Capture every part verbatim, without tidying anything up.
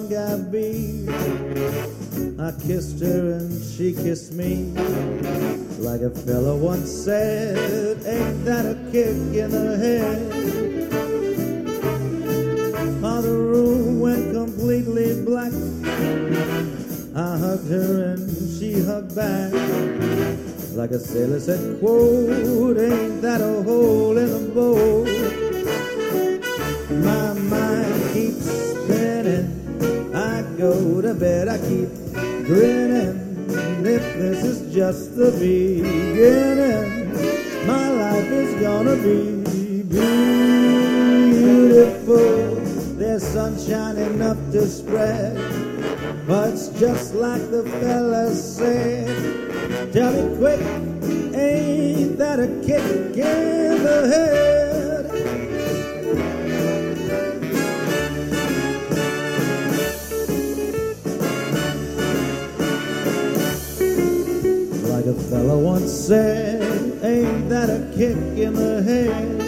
young I be. I kissed her and she kissed me. Like a fella once said, ain't that a kick in the head? Oh, the room went completely black. I hugged her and she hugged back. Like a sailor said, quote, ain't that a hole in the boat? My mind keeps spinning. I go to bed, I keep grinning. If this is just the beginning, my life is gonna be beautiful. There's sunshine enough to spread, but it's just like the fella said. Tell me quick, ain't that a kick in the head? Like a fella once said, ain't that a kick in the head?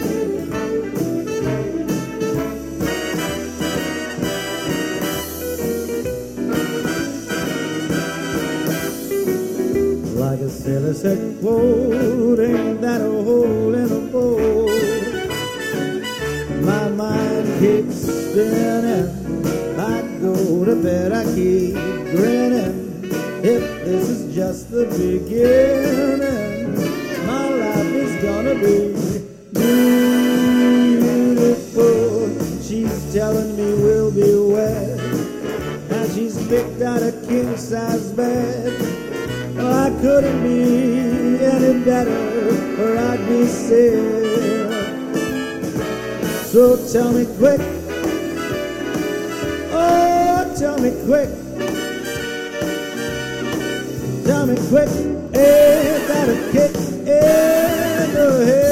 Like a sailor said, quote, ain't that a hole in a boat? My mind keeps spinning. I go to bed, I keep grinning. If this is just the beginning, my life is gonna be beautiful. She's telling me we'll be wed, and she's picked out a king-size bed. Well, I couldn't be any better, or I'd be sick. So tell me quick, oh, tell me quick, tell me quick, ain't that a kick in the head?